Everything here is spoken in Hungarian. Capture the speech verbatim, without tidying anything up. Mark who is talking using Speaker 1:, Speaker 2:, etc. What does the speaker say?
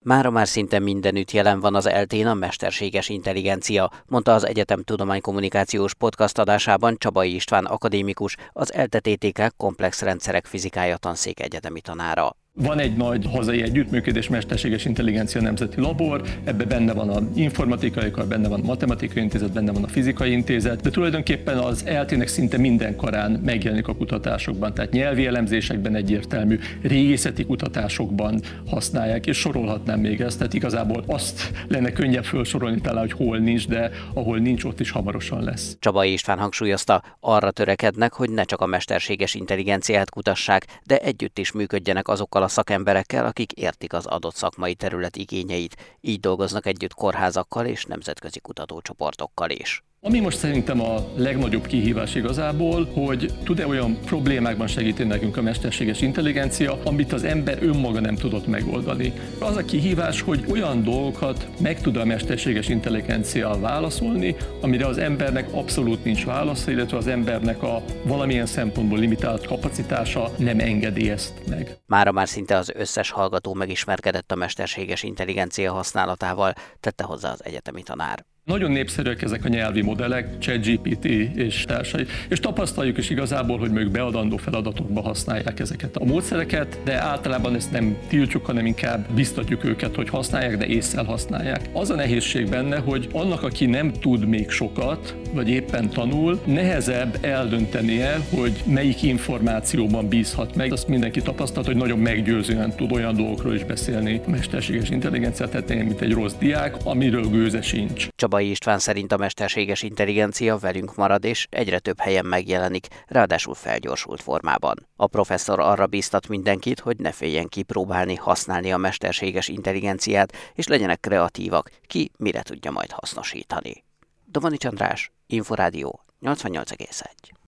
Speaker 1: Mára már szinte mindenütt jelen van az eltén a mesterséges intelligencia, mondta az Egyetem Tudománykommunikációs Podcast adásában Csabai István akadémikus, az ELTE té té ká komplex rendszerek fizikája tanszék egyetemi tanára.
Speaker 2: Van egy nagy hazai együttműködés, mesterséges intelligencia nemzeti labor, ebben benne van az informatikai kar, benne van a matematikai intézet, benne van a fizikai intézet, de tulajdonképpen az eltének szinte minden karán megjelenik a kutatásokban, tehát nyelvi elemzésekben egyértelmű, régészeti kutatásokban használják, és sorolhatnám még ezt, tehát igazából azt lenne könnyebb felsorolni talán, hogy hol nincs, de ahol nincs, ott is hamarosan lesz.
Speaker 1: Csabai István hangsúlyozta, arra törekednek, hogy ne csak a mesterséges intelligenciát kutassák, de együtt is működjenek azokkal a szakemberekkel, akik értik az adott szakmai terület igényeit, így dolgoznak együtt kórházakkal és nemzetközi kutatócsoportokkal is.
Speaker 2: Ami most szerintem a legnagyobb kihívás igazából, hogy tud-e olyan problémákban segíteni nekünk a mesterséges intelligencia, amit az ember önmaga nem tudott megoldani. Az a kihívás, hogy olyan dolgokat meg tud a mesterséges intelligencia válaszolni, amire az embernek abszolút nincs válasza, illetve az embernek a valamilyen szempontból limitált kapacitása nem engedi ezt meg.
Speaker 1: Mára már szinte az összes hallgató megismerkedett a mesterséges intelligencia használatával, tette hozzá az egyetemi tanár.
Speaker 2: Nagyon népszerűek ezek a nyelvi modellek, ChatGPT és társai, és tapasztaljuk is igazából, hogy ők beadandó feladatokba használják ezeket a módszereket, de általában ezt nem tiltjuk, hanem inkább biztatjuk őket, hogy használják, de ésszel használják. Az a nehézség benne, hogy annak, aki nem tud még sokat, vagy éppen tanul, nehezebb eldöntenie, hogy melyik információban bízhat meg. Azt mindenki tapasztalt, hogy nagyon meggyőzően tud olyan dolgokról is beszélni a mesterséges intelligencia tetején, mint egy rossz diák, amiről gőze sincs.
Speaker 1: Csabai István szerint a mesterséges intelligencia velünk marad és egyre több helyen megjelenik, ráadásul felgyorsult formában. A professzor arra bíztat mindenkit, hogy ne féljen kipróbálni, használni a mesterséges intelligenciát, és legyenek kreatívak, ki mire tudja majd hasznosítani. Domanics András, Inforádió nyolcvannyolc egész egy.